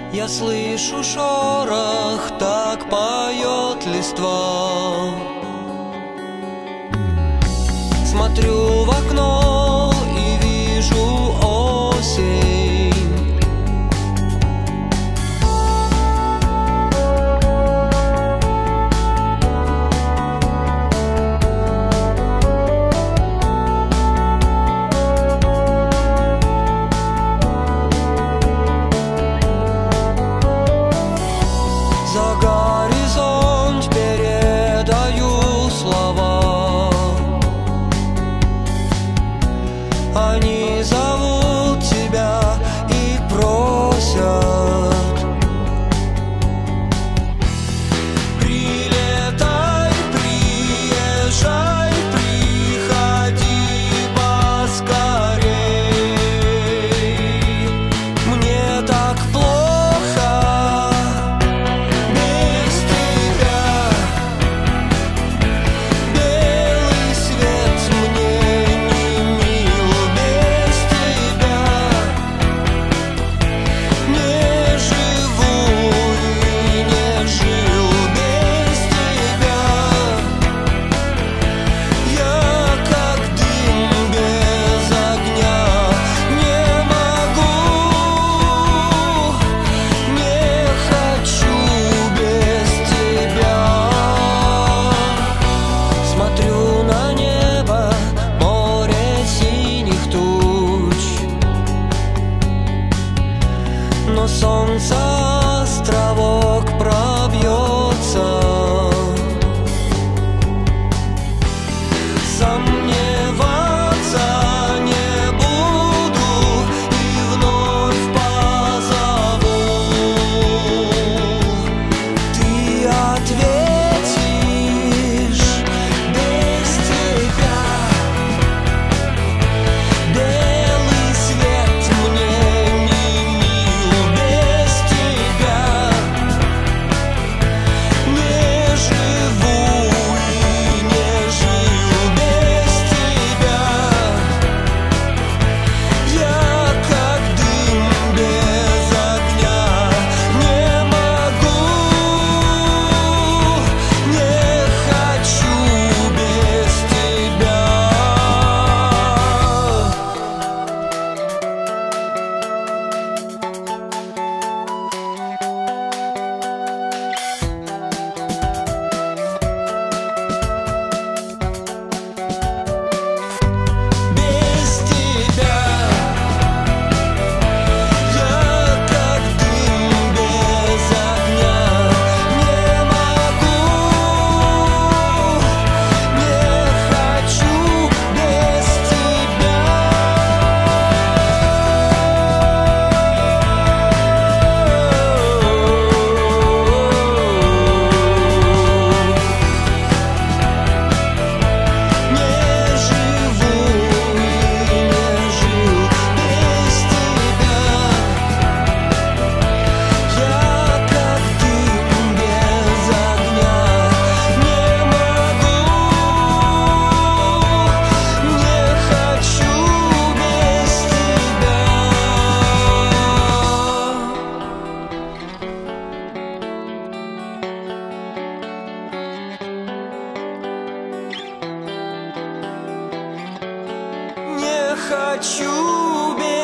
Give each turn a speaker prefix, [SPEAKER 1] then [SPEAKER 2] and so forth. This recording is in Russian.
[SPEAKER 1] Я слышу шорох, так поет листва. Смотрю в окно и вижу осень. За горизонт передаю слова. Они зовут тебя и просят: прилетай, приезжай, приходи поскорей. Мне так плохо без тебя. Белый свет мне не мил без тебя. Не живу и не жил без тебя. Я как дым без огня, не могу, не хочу без тебя. Смотрю на небо, море синих туч, но солнце островок пробьется. Сомневаться не буду и вновь позову. Ты ответишь без тебя. Белый свет мне не мил без тебя. Не живу и не жил без тебя. Я как дым без огня, не могу, не хочу без тебя. Без тебя. Я как дым без огня, не могу, не хочу без тебя. Не живу и не жил без тебя. Я как дым без огня, не могу, не хочу без тебя. Не хочу без